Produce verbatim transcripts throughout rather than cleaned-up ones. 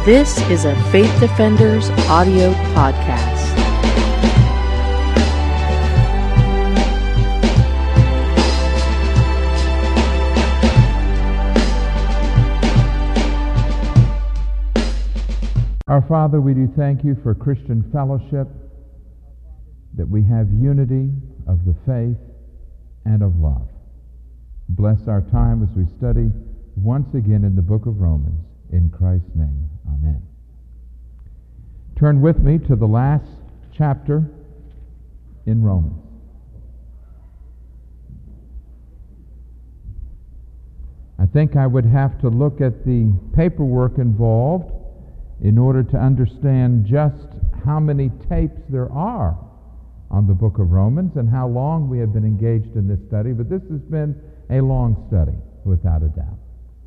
This is a Faith Defenders audio podcast. Our Father, we do thank you for Christian fellowship, that we have unity of the faith and of love. Bless our time as we study once again in the book of Romans. In Christ's name, amen. Turn with me to the last chapter in Romans. I think I would have to look at the paperwork involved in order to understand just how many tapes there are on the book of Romans and how long we have been engaged in this study, but this has been a long study, without a doubt.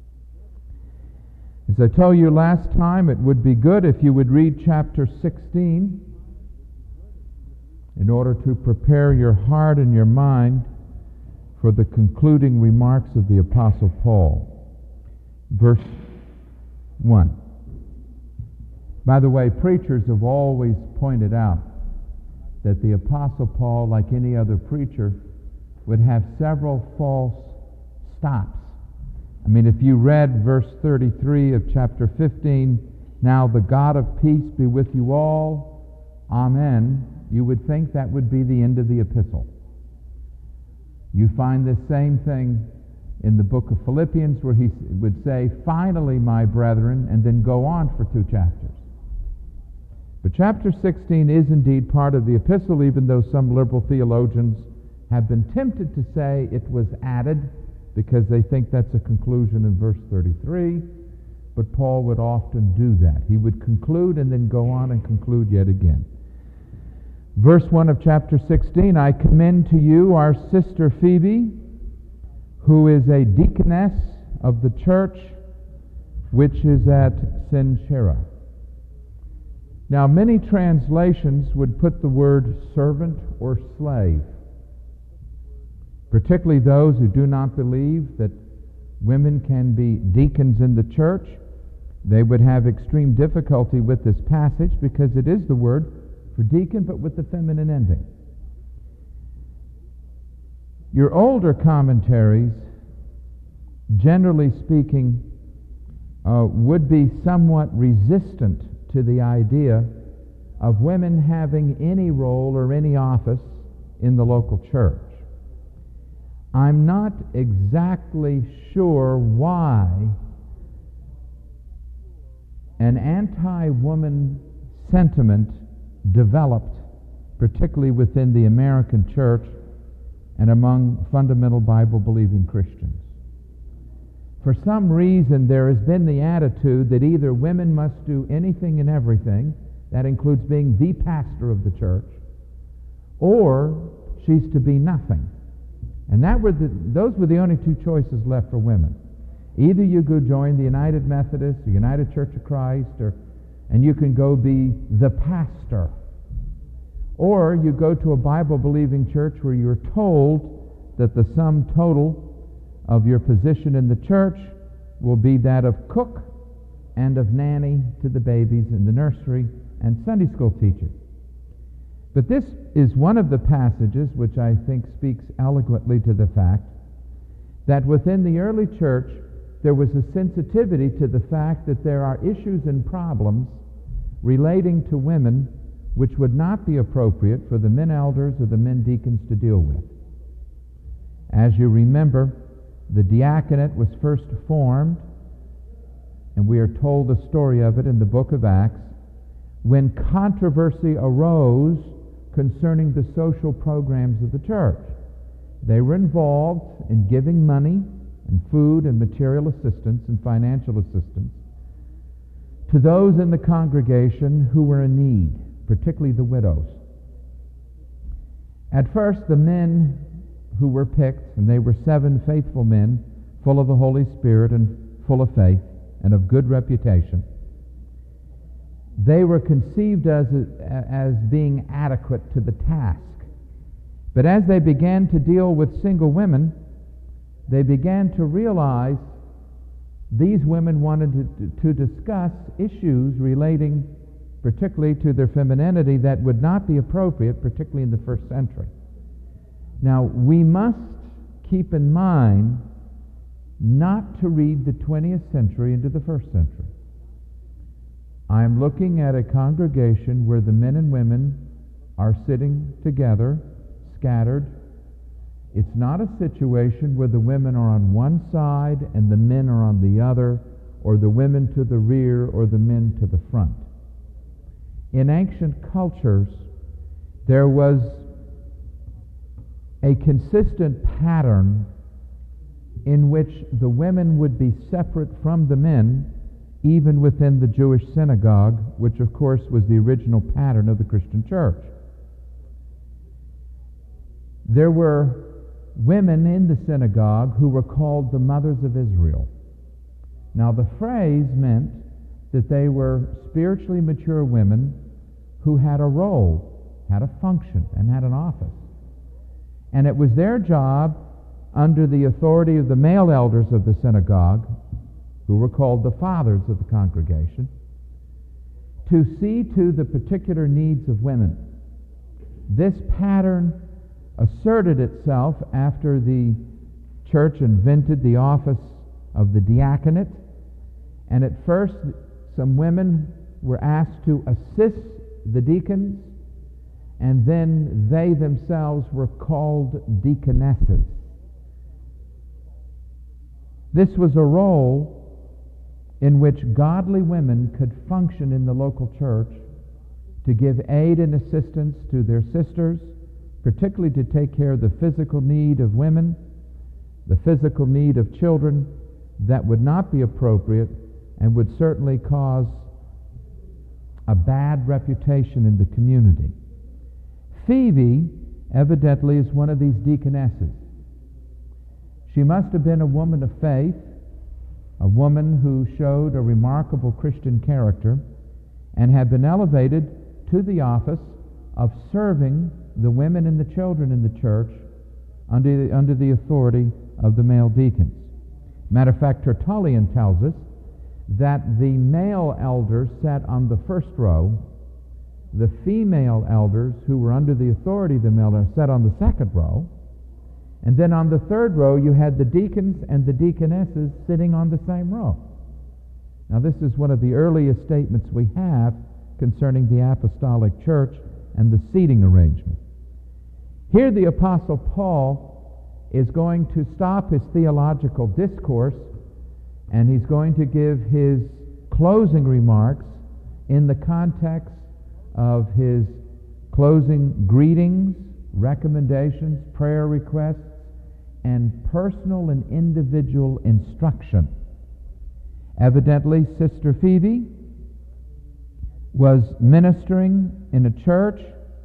As I told you last time, it would be good if you would read chapter sixteen in order to prepare your heart and your mind for the concluding remarks of the Apostle Paul. Verse one. By the way, preachers have always pointed out that the Apostle Paul, like any other preacher, would have several false stops. I mean, if you read verse thirty-three of chapter fifteen, "Now the God of peace be with you all, Amen," you would think that would be the end of the epistle. You find the same thing in the book of Philippians, where he would say, "Finally, my brethren," and then go on for two chapters. But chapter sixteen is indeed part of the epistle, even though some liberal theologians have been tempted to say it was added because they think that's a conclusion in verse thirty-three. But Paul would often do that. He would conclude and then go on and conclude yet again. Verse one of chapter sixteen, "I commend to you our sister Phoebe, who is a deaconess of the church which is at Cenchrea." Now, many translations would put the word servant or slave, particularly those who do not believe that women can be deacons in the church. They would have extreme difficulty with this passage because it is the word for deacon, but with the feminine ending. Your older commentaries, generally speaking, uh, would be somewhat resistant to the idea of women having any role or any office in the local church. I'm not exactly sure why an anti-woman sentiment developed, particularly within the American church and among fundamental Bible-believing Christians. For some reason, there has been the attitude that either women must do anything and everything, that includes being the pastor of the church, or she's to be nothing. And that were the, those were the only two choices left for women. Either you go join the United Methodist, the United Church of Christ, or, and you can go be the pastor. Or you go to a Bible-believing church where you're told that the sum total of your position in the church will be that of cook and of nanny to the babies in the nursery and Sunday school teacher. But this is one of the passages which I think speaks eloquently to the fact that within the early church there was a sensitivity to the fact that there are issues and problems relating to women which would not be appropriate for the men elders or the men deacons to deal with. As you remember, the diaconate was first formed, and we are told the story of it in the book of Acts, when controversy arose concerning the social programs of the church. They were involved in giving money and food and material assistance and financial assistance to those in the congregation who were in need, particularly the widows. At first, the men who were picked, and they were seven faithful men, full of the Holy Spirit and full of faith and of good reputation, they were conceived as, as being adequate to the task. But as they began to deal with single women, they began to realize these women wanted to, to discuss issues relating particularly to their femininity that would not be appropriate, particularly in the first century. Now, we must keep in mind not to read the twentieth century into the first century. I am looking at a congregation where the men and women are sitting together, scattered. It's not a situation where the women are on one side and the men are on the other, or the women to the rear or the men to the front. In ancient cultures, there was a consistent pattern in which the women would be separate from the men, even within the Jewish synagogue, which of course was the original pattern of the Christian church. There were women in the synagogue who were called the mothers of Israel. Now, the phrase meant that they were spiritually mature women who had a role, had a function, and had an office. And it was their job, under the authority of the male elders of the synagogue, who were called the fathers of the congregation, to see to the particular needs of women. This pattern asserted itself after the church invented the office of the diaconate, and at first some women were asked to assist the deacons, and then they themselves were called deaconesses. This was a role in which godly women could function in the local church to give aid and assistance to their sisters, particularly to take care of the physical need of women, the physical need of children that would not be appropriate and would certainly cause a bad reputation in the community. Phoebe evidently is one of these deaconesses. She must have been a woman of faith, a woman who showed a remarkable Christian character, and had been elevated to the office of serving the women and the children in the church under the, under the authority of the male deacons. Matter of fact, Tertullian tells us that the male elders sat on the first row, the female elders who were under the authority of the male elders sat on the second row, and then on the third row you had the deacons and the deaconesses sitting on the same row. Now, this is one of the earliest statements we have concerning the apostolic church and the seating arrangement. Here the Apostle Paul is going to stop his theological discourse, and he's going to give his closing remarks in the context of his closing greetings, recommendations, prayer requests, and personal and individual instruction. Evidently, Sister Phoebe was ministering in a church,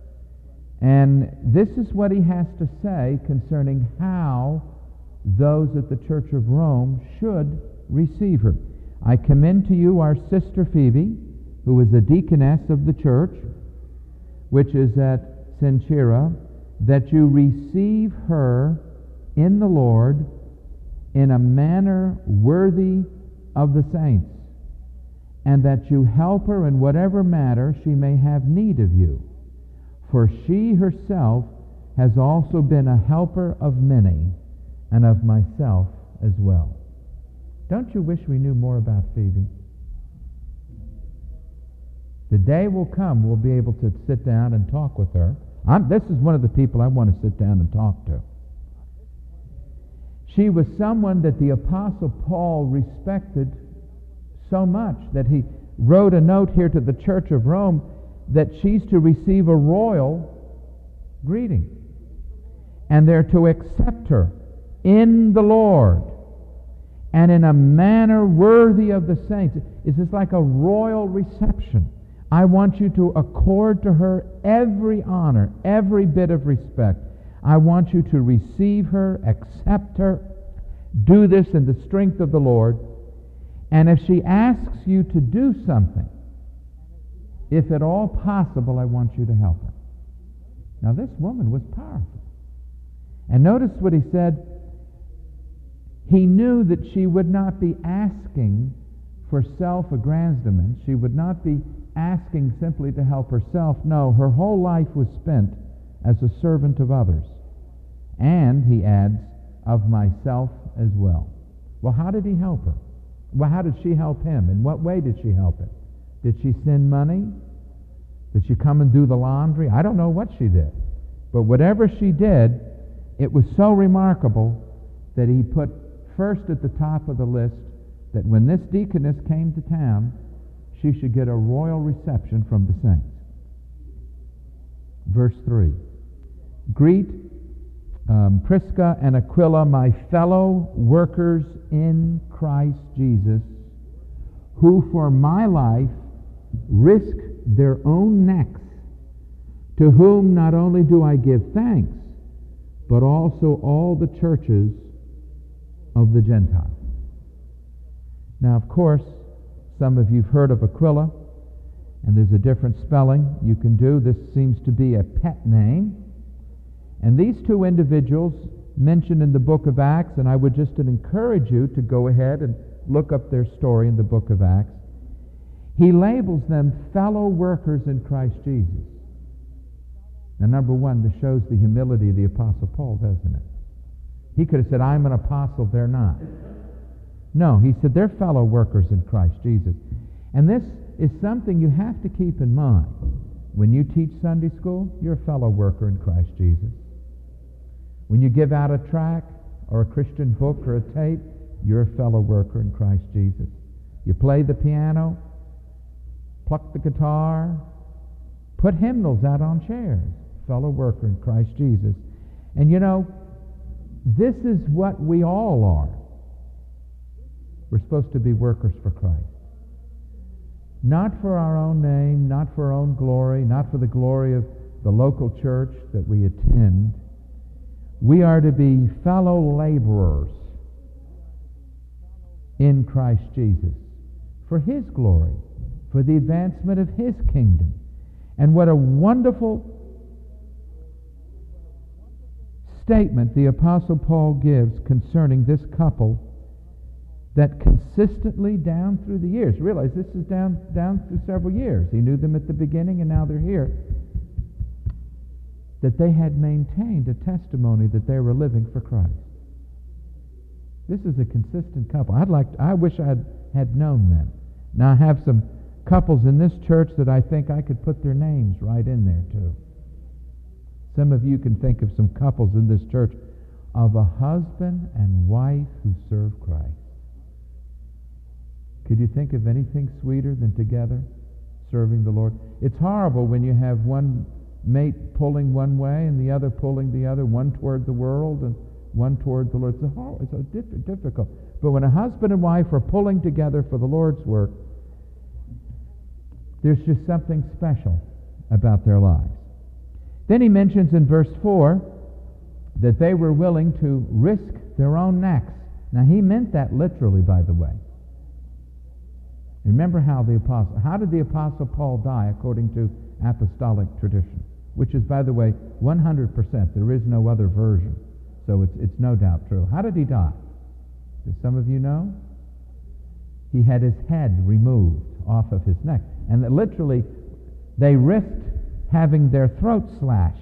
and this is what he has to say concerning how those at the Church of Rome should receive her. I commend to you our Sister Phoebe, who is a deaconess of the church, which is at Cenchrea, that you receive her in the Lord in a manner worthy of the saints, and that you help her in whatever matter she may have need of you. For she herself has also been a helper of many, and of myself as well. Don't you wish we knew more about Phoebe? The day will come we'll be able to sit down and talk with her. I'm, this is one of the people I want to sit down and talk to. She was someone that the Apostle Paul respected so much that he wrote a note here to the Church of Rome that she's to receive a royal greeting, and they're to accept her in the Lord and in a manner worthy of the saints. It's just like a royal reception. I want you to accord to her every honor, every bit of respect. I want you to receive her, accept her, do this in the strength of the Lord. And if she asks you to do something, if at all possible, I want you to help her. Now, this woman was powerful. And notice what he said. He knew that she would not be asking for self-aggrandizement. She would not be asking simply to help herself. No, her whole life was spent as a servant of others. And, he adds, of myself as well. Well, how did he help her? Well, how did she help him? In what way did she help him? Did she send money? Did she come and do the laundry? I don't know what she did. But whatever she did, it was so remarkable that he put first at the top of the list that when this deaconess came to town, she should get a royal reception from the saints. Verse three. Greet um, Prisca and Aquila, my fellow workers in Christ Jesus, who for my life risk their own necks, to whom not only do I give thanks, but also all the churches of the Gentiles. Now, of course, some of you have heard of Aquila, and there's a different spelling you can do. This seems to be a pet name. And these two individuals mentioned in the book of Acts, and I would just encourage you to go ahead and look up their story in the book of Acts. He labels them fellow workers in Christ Jesus. Now, number one, this shows the humility of the Apostle Paul, doesn't it? He could have said, I'm an apostle, they're not. No, he said they're fellow workers in Christ Jesus. And this is something you have to keep in mind. When you teach Sunday school, you're a fellow worker in Christ Jesus. When you give out a tract or a Christian book or a tape, you're a fellow worker in Christ Jesus. You play the piano, pluck the guitar, put hymnals out on chairs, fellow worker in Christ Jesus. And you know, this is what we all are. We're supposed to be workers for Christ. Not for our own name, not for our own glory, not for the glory of the local church that we attend. We are to be fellow laborers in Christ Jesus for His glory, for the advancement of His kingdom. And what a wonderful statement the Apostle Paul gives concerning this couple that consistently down through the years, realize this is down, down through several years. He knew them at the beginning and now they're here. That they had maintained a testimony that they were living for Christ. This is a consistent couple. I'd like to, I wish I had, had known them. Now I have some couples in this church that I think I could put their names right in there too. Some of you can think of some couples in this church of a husband and wife who serve Christ. Could you think of anything sweeter than together serving the Lord? It's horrible when you have one mate pulling one way and the other pulling the other, one toward the world and one toward the Lord. It's a horrible, it's a diff- difficult. But when a husband and wife are pulling together for the Lord's work, there's just something special about their lives. Then he mentions in verse four that they were willing to risk their own necks. Now he meant that literally, by the way. Remember how the apostle, how did the Apostle Paul die according to apostolic tradition? Which is, by the way, one hundred percent. There is no other version. So it's, it's no doubt true. How did he die? Do some of you know? He had his head removed off of his neck. And that literally, they risked having their throats slashed.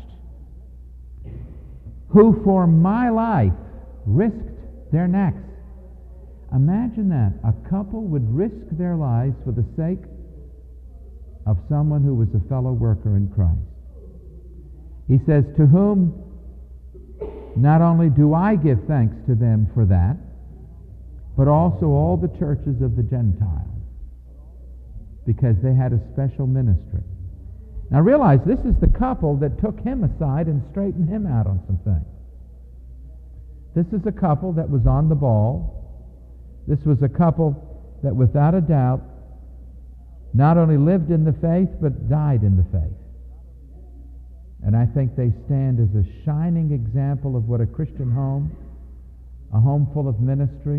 Who for my life risked their necks. Imagine that. A couple would risk their lives for the sake of someone who was a fellow worker in Christ. He says, to whom not only do I give thanks to them for that, but also all the churches of the Gentiles, because they had a special ministry. Now realize, this is the couple that took him aside and straightened him out on some things. This is a couple that was on the ball. This was a couple that without a doubt not only lived in the faith, but died in the faith. And I think they stand as a shining example of what a Christian home, a home full of ministry,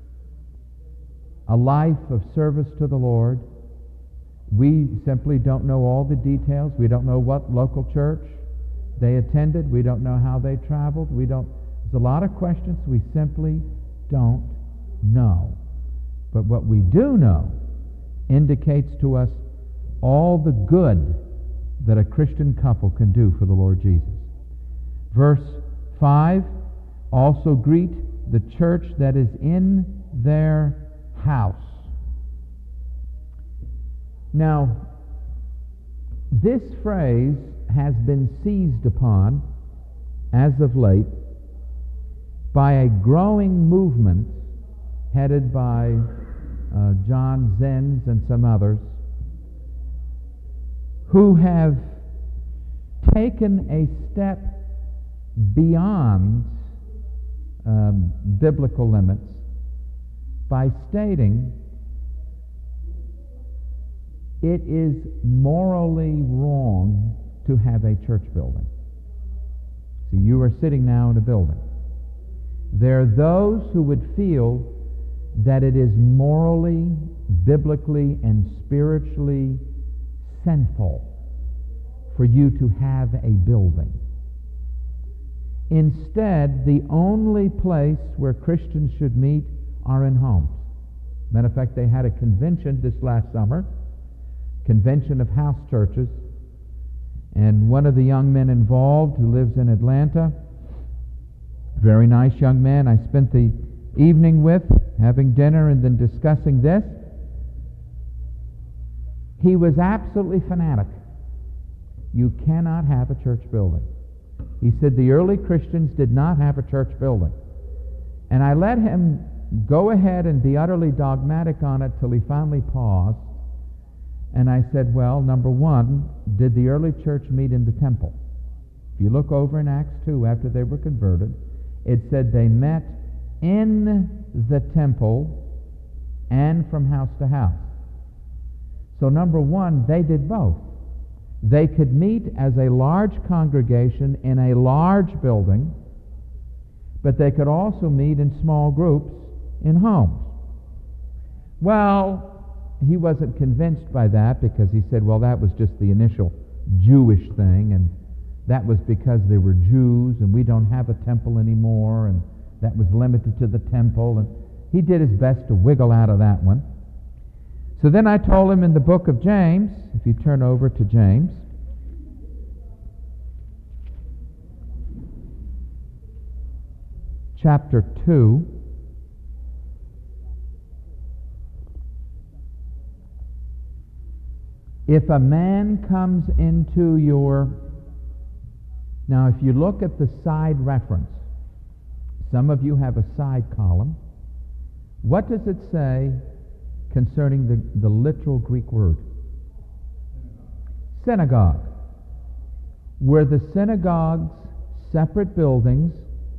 a life of service to the Lord. We simply don't know all the details. We don't know what local church they attended. We don't know how they traveled. We don't. There's a lot of questions we simply don't know. But what we do know indicates to us all the good that a Christian couple can do for the Lord Jesus. Verse five, also greet the church that is in their house. Now, this phrase has been seized upon, as of late, by a growing movement headed by uh, John Zenz and some others, who have taken a step beyond um, biblical limits by stating it is morally wrong to have a church building. So you are sitting now in a building. There are those who would feel that it is morally, biblically, and spiritually sinful for you to have a building. Instead, the only place where Christians should meet are in homes. Matter of fact, they had a convention this last summer, convention of house churches, and one of the young men involved, who lives in Atlanta, very nice young man, I spent the evening with, having dinner and then discussing this. He was absolutely fanatic. You cannot have a church building. He said the early Christians did not have a church building. And I let him go ahead and be utterly dogmatic on it till he finally paused. And I said, well, number one, did the early church meet in the temple? If you look over in Acts two, after they were converted, it said they met in the temple and from house to house. So number one, they did both. They could meet as a large congregation in a large building, but they could also meet in small groups in homes. Well, he wasn't convinced by that, because he said, well, that was just the initial Jewish thing, and that was because they were Jews, and we don't have a temple anymore, and that was limited to the temple. And he did his best to wiggle out of that one. So then I told him in the book of James, if you turn over to James, chapter two, if a man comes into your... Now, if you look at the side reference, some of you have a side column. What does it say concerning the, the literal Greek word? Synagogue. Were the synagogues separate buildings?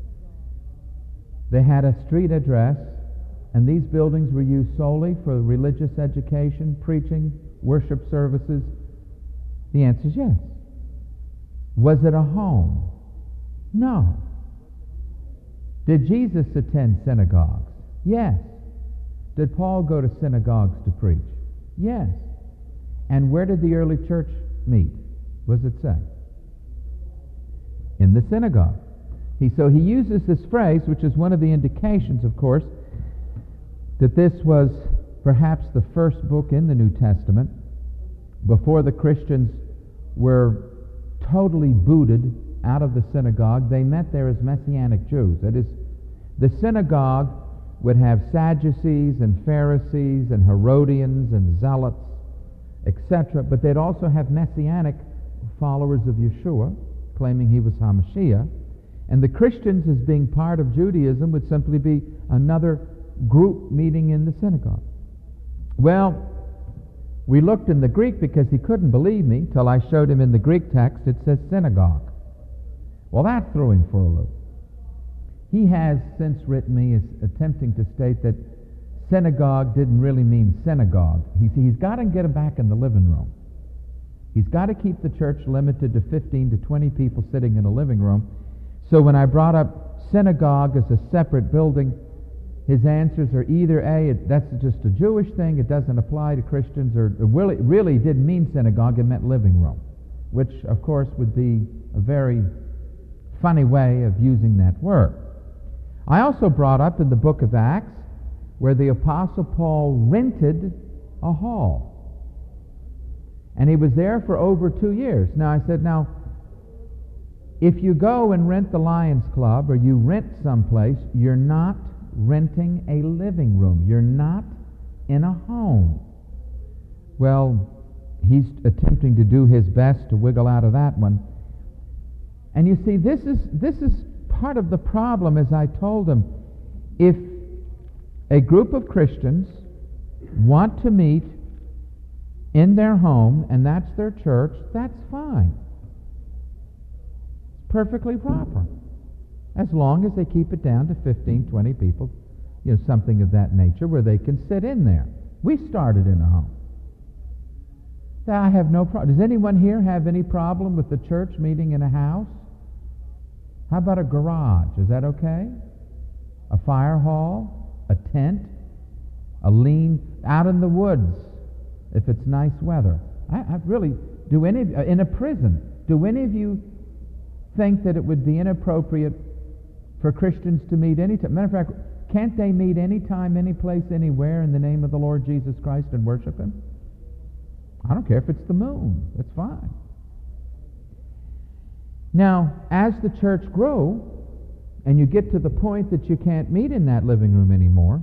They had a street address, and these buildings were used solely for religious education, preaching, worship services? The answer is yes. Was it a home? No. Did Jesus attend synagogues? Yes. Did Paul go to synagogues to preach? Yes. And where did the early church meet? What does it say? In the synagogue. He, so he uses this phrase, which is one of the indications, of course, that this was perhaps the first book in the New Testament before the Christians were totally booted out of the synagogue. They met there as Messianic Jews. That is, the synagogue would have Sadducees and Pharisees and Herodians and Zealots, et cetera, but they'd also have Messianic followers of Yeshua, claiming he was HaMashiach. And the Christians, as being part of Judaism, would simply be another group meeting in the synagogue. Well, we looked in the Greek because he couldn't believe me till I showed him in the Greek text it says synagogue. Well, that threw him for a loop. He has since written me as attempting to state that synagogue didn't really mean synagogue. He's, he's got to get him back in the living room. He's got to keep the church limited to fifteen to twenty people sitting in a living room. So when I brought up synagogue as a separate building, his answers are either A, it, that's just a Jewish thing, it doesn't apply to Christians, or it really, really didn't mean synagogue, it meant living room, which of course would be a very funny way of using that word. I also brought up in the book of Acts where the Apostle Paul rented a hall. And he was there for over two years. Now I said, now, if you go and rent the Lions Club or you rent someplace, you're not renting a living room. You're not in a home. Well, he's attempting to do his best to wiggle out of that one. And you see, this is this is part of the problem, as I told him. If a group of Christians want to meet in their home, and that's their church, that's fine. It's perfectly proper. As long as they keep it down to fifteen, twenty people, you know, something of that nature, where they can sit in there. We started in a home. I have no problem. Does anyone here have any problem with the church meeting in a house? How about a garage? Is that okay? A fire hall? A tent? A lean out in the woods if it's nice weather? I, I really, do any, uh, in a prison, do any of you think that it would be inappropriate for Christians to meet any time? Matter of fact, can't they meet any time, any place, anywhere in the name of the Lord Jesus Christ and worship Him? I don't care if it's the moon. That's fine. Now, as the church grows, and you get to the point that you can't meet in that living room anymore,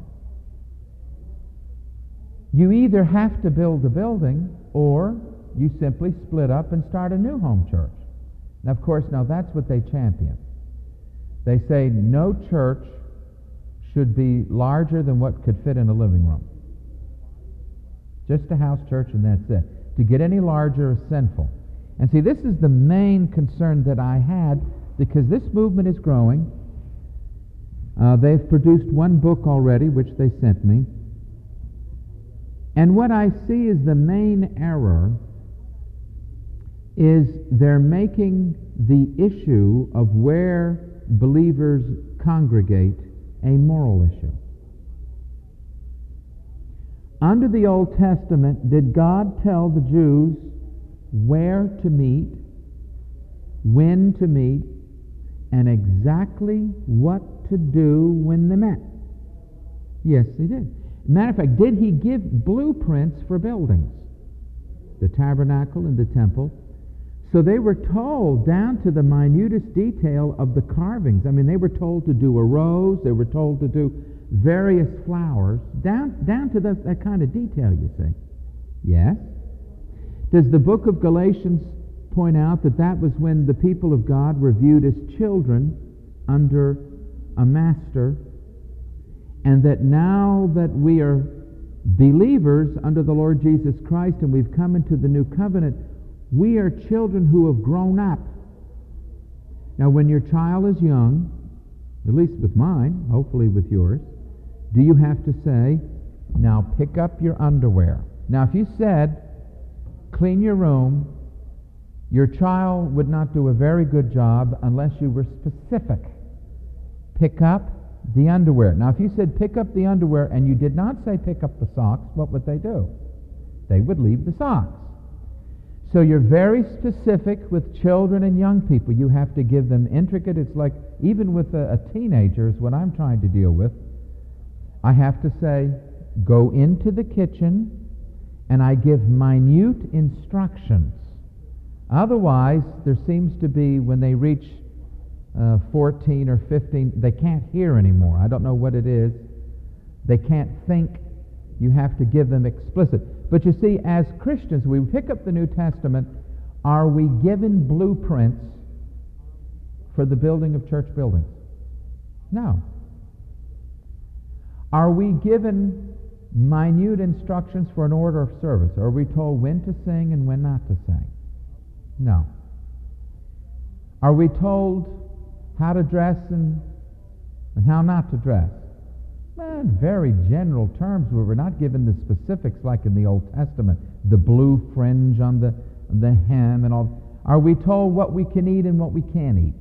you either have to build a building, or you simply split up and start a new home church. Now, of course, now that's what they champion. They say no church should be larger than what could fit in a living room. Just a house church, and that's it. To get any larger is sinful. And see, this is the main concern that I had, because this movement is growing. Uh, they've produced one book already, which they sent me. And what I see is the main error is they're making the issue of where believers congregate a moral issue. Under the Old Testament, did God tell the Jews where to meet, when to meet, and exactly what to do when they met? Yes, He did. Matter of fact, did He give blueprints for buildings? The tabernacle and the temple. So they were told down to the minutest detail of the carvings. I mean, they were told to do a rose, they were told to do various flowers, down, down to the, that kind of detail, you see. Yes? Does the book of Galatians point out that that was when the people of God were viewed as children under a master, and that now that we are believers under the Lord Jesus Christ and we've come into the new covenant, we are children who have grown up. Now, when your child is young, at least with mine, hopefully with yours, do you have to say, now pick up your underwear? Now, if you said, clean your room, your child would not do a very good job unless you were specific. Pick up the underwear. Now, if you said pick up the underwear and you did not say pick up the socks, what would they do? They would leave the socks. So you're very specific with children and young people. You have to give them intricate, it's like even with a, a teenager is what I'm trying to deal with. I have to say, go into the kitchen, and I give minute instructions. Otherwise, there seems to be, when they reach uh, fourteen or fifteen, they can't hear anymore. I don't know what it is. They can't think. You have to give them explicit. But you see, as Christians, we pick up the New Testament, are we given blueprints for the building of church buildings? No. Are we given minute instructions for an order of service? Are we told when to sing and when not to sing? No. Are we told how to dress and, and how not to dress? Well, in very general terms, where we're not given the specifics like in the Old Testament, the blue fringe on the, the hem and all. Are we told what we can eat and what we can't eat?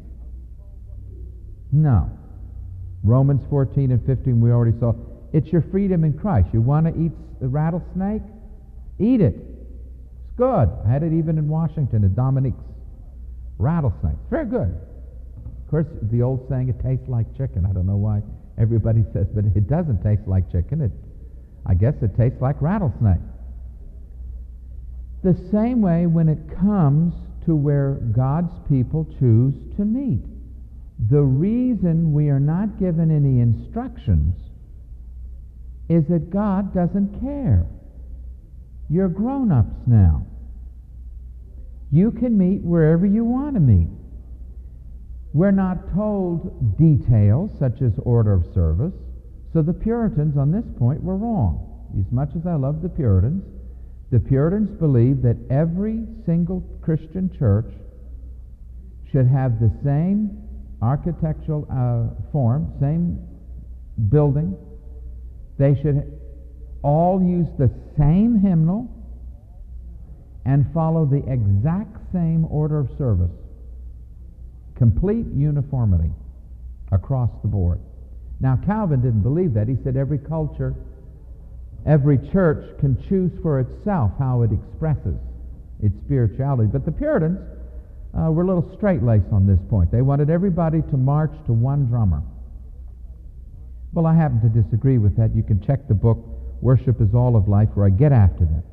No. Romans fourteen and fifteen, we already saw. It's your freedom in Christ. You want to eat the rattlesnake? Eat it. It's good. I had it even in Washington at Dominique's. Rattlesnake. Very good. course, the old saying, it tastes like chicken. I don't know why everybody says, but it doesn't taste like chicken. It, I guess it tastes like rattlesnake. The same way when it comes to where God's people choose to meet. The reason we are not given any instructions is that God doesn't care. You're grown-ups now. You can meet wherever you want to meet. We're not told details such as order of service, so the Puritans on this point were wrong. As much as I love the Puritans, the Puritans believed that every single Christian church should have the same architectural uh, form, same building. They should all use the same hymnal and follow the exact same order of service. Complete uniformity across the board. Now, Calvin didn't believe that. He said every culture, every church can choose for itself how it expresses its spirituality. But the Puritans uh, were a little straight-laced on this point. They wanted everybody to march to one drummer. Well, I happen to disagree with that. You can check the book, Worship is All of Life, where I get after that.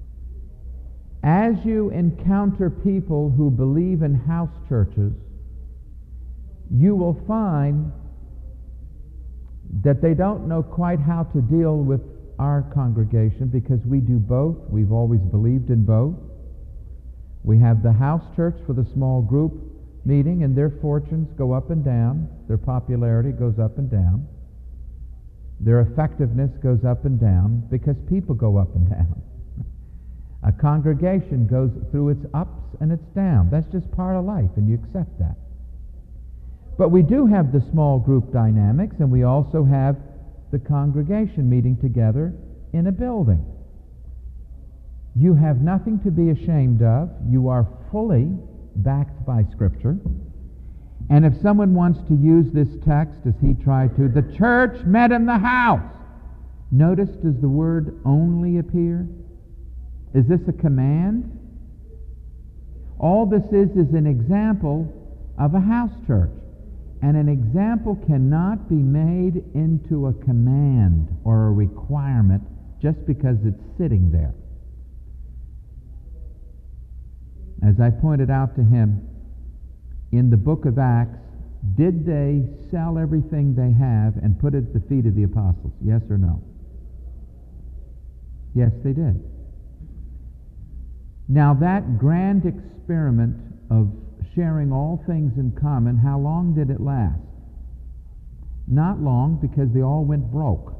As you encounter people who believe in house churches, you will find that they don't know quite how to deal with our congregation because we do both. We've always believed in both. We have the house church for the small group meeting, and their fortunes go up and down. Their popularity goes up and down. Their effectiveness goes up and down because people go up and down. A congregation goes through its ups and its downs. That's just part of life, and you accept that. But we do have the small group dynamics, and we also have the congregation meeting together in a building. You have nothing to be ashamed of. You are fully backed by Scripture. And if someone wants to use this text as he tried to, the church met in the house. Notice, does the word only appear? Is this a command? All this is is an example of a house church. And an example cannot be made into a command or a requirement just because it's sitting there. As I pointed out to him, in the book of Acts, did they sell everything they have and put it at the feet of the apostles? Yes or no? Yes, they did. Now that grand experiment of sharing all things in common, how long did it last? Not long, because they all went broke.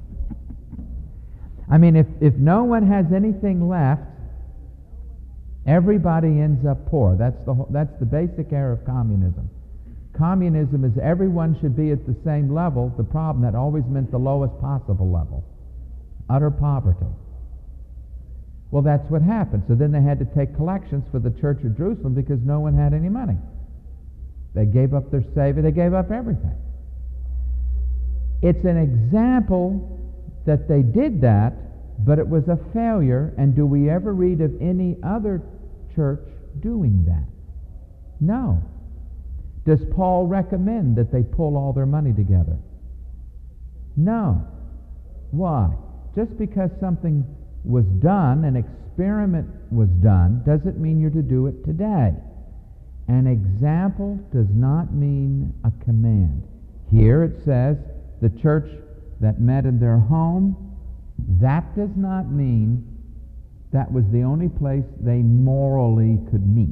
I mean, if, if no one has anything left, everybody ends up poor. That's the, that's the basic error of communism. Communism is everyone should be at the same level. The problem, that always meant the lowest possible level. Utter poverty. Well, that's what happened. So then they had to take collections for the Church of Jerusalem because no one had any money. They gave up their Savior. They gave up everything. It's an example that they did that, but it was a failure. And do we ever read of any other church doing that? No. Does Paul recommend that they pull all their money together? No. Why? Just because something was done, an experiment was done, doesn't mean you're to do it today. An example does not mean a command. Here it says the church that met in their home. That does not mean that was the only place they morally could meet.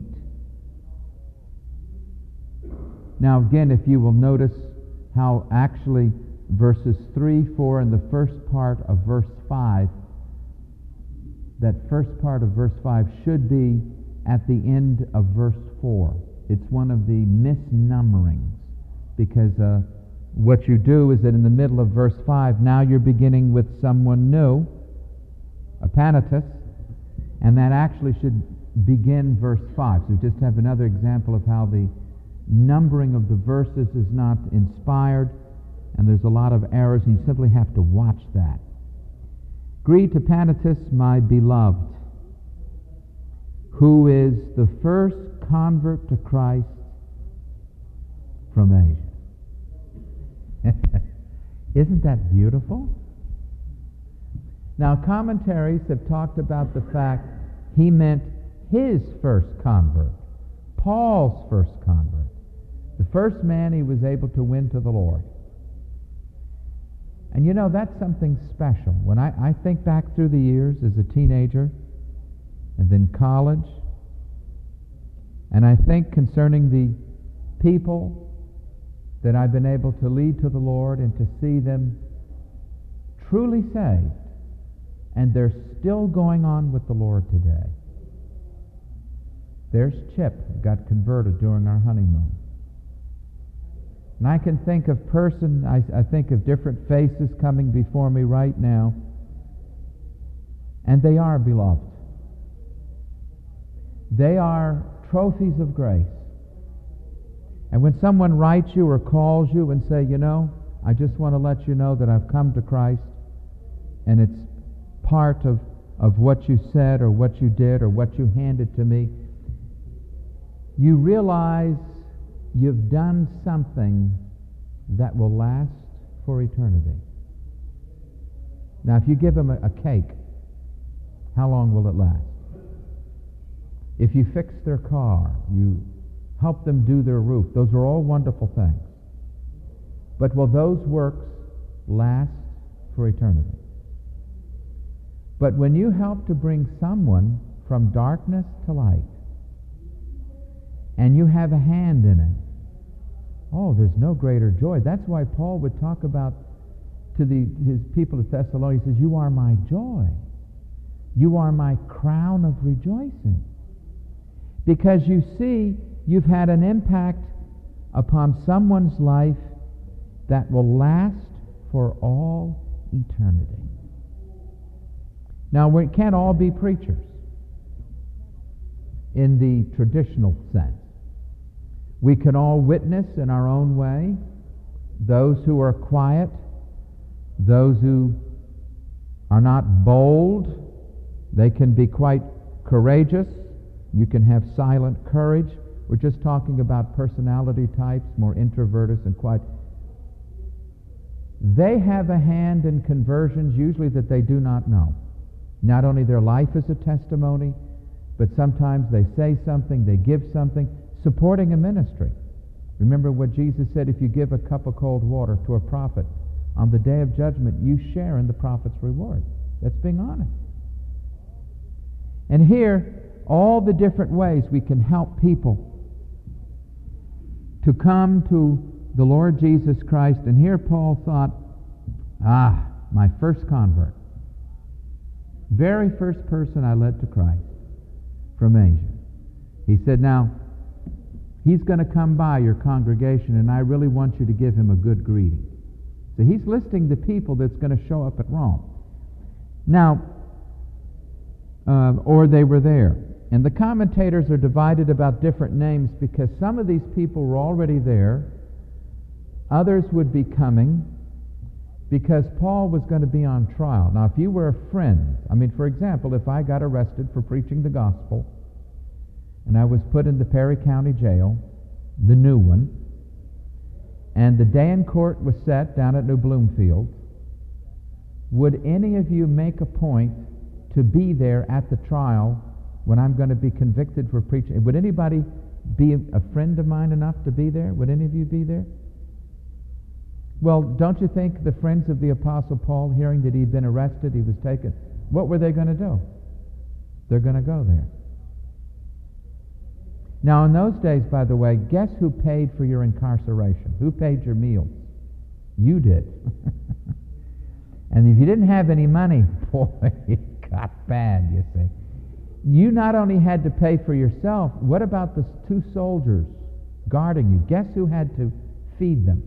Now again, if you will notice how actually verses three, four, and the first part of verse five, that first part of verse five should be at the end of verse four. It's one of the misnumberings, because uh, what you do is that in the middle of verse five, now you're beginning with someone new, Epanetus, and that actually should begin verse five. So just have another example of how the numbering of the verses is not inspired, and there's a lot of errors, and you simply have to watch that. Greet Epanetus, my beloved, who is the first convert to Christ from Asia. Isn't that beautiful? Now, commentaries have talked about the fact he meant his first convert, Paul's first convert, the first man he was able to win to the Lord. And you know, that's something special. When I, I think back through the years as a teenager and then college, and I think concerning the people that I've been able to lead to the Lord and to see them truly saved, and they're still going on with the Lord today. There's Chip, who got converted during our honeymoon. And I can think of person, I, I think of different faces coming before me right now, and they are beloved. They are trophies of grace. And when someone writes you or calls you and say, you know, I just want to let you know that I've come to Christ, and it's part of, of what you said or what you did or what you handed to me, you realize you've done something that will last for eternity. Now, if you give them a, a cake, how long will it last? If you fix their car, you help them do their roof, those are all wonderful things. But will those works last for eternity? But when you help to bring someone from darkness to light, and you have a hand in it, oh, there's no greater joy. That's why Paul would talk about to the, his people at Thessalonica, he says, you are my joy. You are my crown of rejoicing. Because you see, you've had an impact upon someone's life that will last for all eternity. Now, we can't all be preachers in the traditional sense. We can all witness in our own way. Those who are quiet, those who are not bold, they can be quite courageous. You can have silent courage. We're just talking about personality types, more introverted and quiet. They have a hand in conversions usually that they do not know. Not only their life is a testimony, but sometimes they say something, they give something, supporting a ministry. Remember what Jesus said, if you give a cup of cold water to a prophet, on the day of judgment, you share in the prophet's reward. That's being honest. And here, all the different ways we can help people to come to the Lord Jesus Christ. And here Paul thought, ah, my first convert, very first person I led to Christ from Asia. He said, now, he's going to come by your congregation, and I really want you to give him a good greeting. So he's listing the people that's going to show up at Rome. Now, uh, or they were there. And the commentators are divided about different names because some of these people were already there. Others would be coming because Paul was going to be on trial. Now, if you were a friend, I mean, for example, if I got arrested for preaching the gospel and I was put in the Perry County Jail, the new one, and the day in court was set down at New Bloomfield, would any of you make a point to be there at the trial when I'm going to be convicted for preaching? Would anybody be a friend of mine enough to be there? Would any of you be there? Well, don't you think the friends of the Apostle Paul, hearing that he'd been arrested, he was taken, what were they going to do? They're going to go there. Now, in those days, by the way, guess who paid for your incarceration? Who paid your meals? You did. And if you didn't have any money, boy, it got bad, you see. You not only had to pay for yourself, what about the two soldiers guarding you? Guess who had to feed them?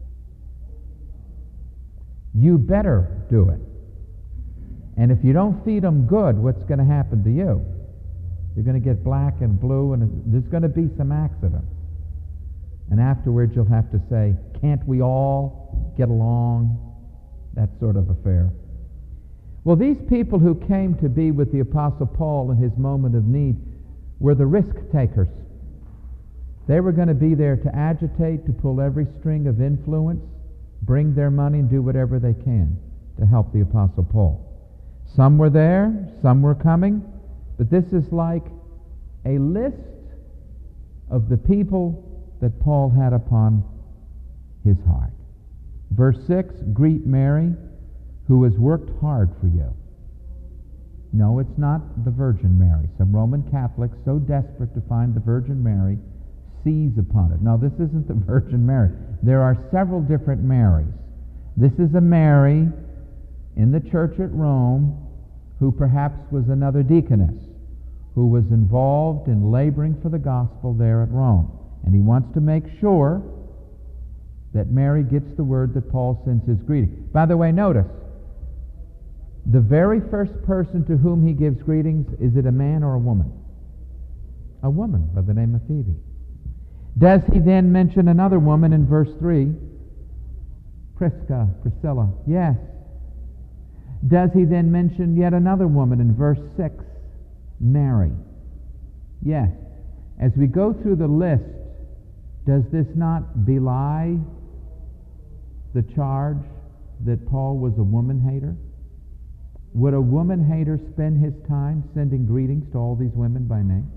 You better do it. And if you don't feed them good, what's going to happen to you? You're going to get black and blue, and there's going to be some accidents. And afterwards you'll have to say, can't we all get along? That sort of affair. Well, these people who came to be with the Apostle Paul in his moment of need were the risk takers. They were going to be there to agitate, to pull every string of influence, bring their money, and do whatever they can to help the Apostle Paul. Some were there, some were coming, but this is like a list of the people that Paul had upon his heart. Verse six, greet Mary, who has worked hard for you. No, it's not the Virgin Mary. Some Roman Catholics, so desperate to find the Virgin Mary, seize upon it. No, this isn't the Virgin Mary. There are several different Marys. This is a Mary in the church at Rome who perhaps was another deaconess who was involved in laboring for the gospel there at Rome. And he wants to make sure that Mary gets the word that Paul sends his greeting. By the way, notice, the very first person to whom he gives greetings, is it a man or a woman? A woman by the name of Phoebe. Does he then mention another woman in verse three? Prisca, Priscilla. Yes. Does he then mention yet another woman in verse six? Mary. Yes. As we go through the list, does this not belie the charge that Paul was a woman hater? Would a woman hater spend his time sending greetings to all these women by name?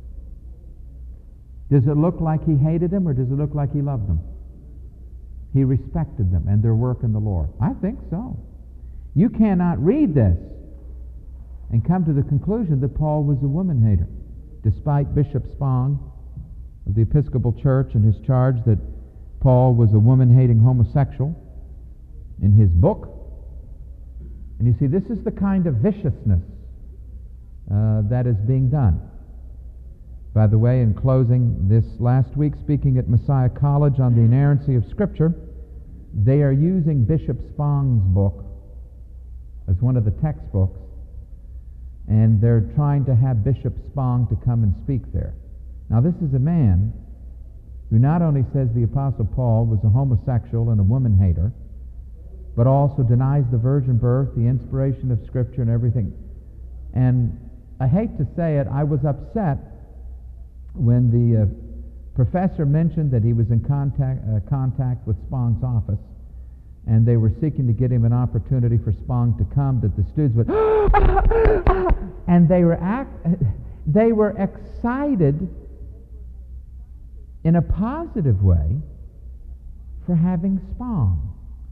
Does it look like he hated them, or does it look like he loved them? He respected them and their work in the Lord. I think so. You cannot read this and come to the conclusion that Paul was a woman hater, despite Bishop Spong of the Episcopal Church and his charge that Paul was a woman-hating homosexual in his book. And you see, this is the kind of viciousness uh, that is being done. By the way, in closing, this last week, speaking at Messiah College on the inerrancy of Scripture, they are using Bishop Spong's book as one of the textbooks, and they're trying to have Bishop Spong to come and speak there. Now, this is a man who not only says the Apostle Paul was a homosexual and a woman hater, but also denies the virgin birth, the inspiration of Scripture, and everything. And I hate to say it, I was upset when the uh, professor mentioned that he was in contact, uh, contact with Spong's office, and they were seeking to get him an opportunity for Spong to come, that the students would, and they were act, they were excited in a positive way for having Spong.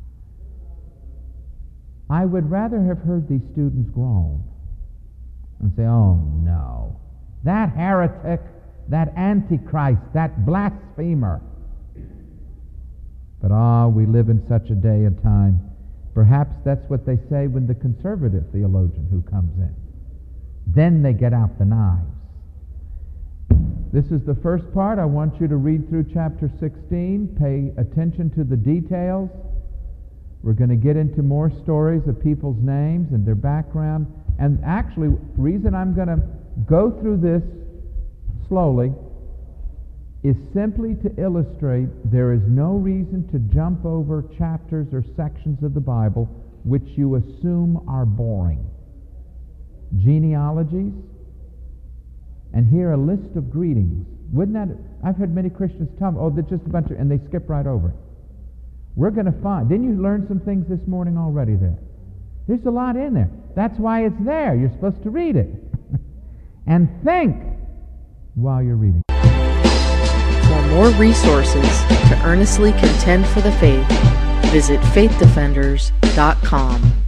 I would rather have heard these students groan and say, oh no, that heretic, that antichrist, that blasphemer. But ah, we live in such a day and time. Perhaps that's what they say when the conservative theologian who comes in. Then they get out the knives. This is the first part. I want you to read through chapter sixteen. Pay attention to the details. We're going to get into more stories of people's names and their background. And actually, the reason I'm going to go through this slowly is simply to illustrate there is no reason to jump over chapters or sections of the Bible which you assume are boring. Genealogies, and here a list of greetings. Wouldn't that, I've heard many Christians tell me, oh, they're just a bunch of, and they skip right over it. We're going to find, didn't you learn some things this morning already there? There's a lot in there. That's why it's there. You're supposed to read it. And think while you're reading. For more resources to earnestly contend for the faith, visit faith defenders dot com.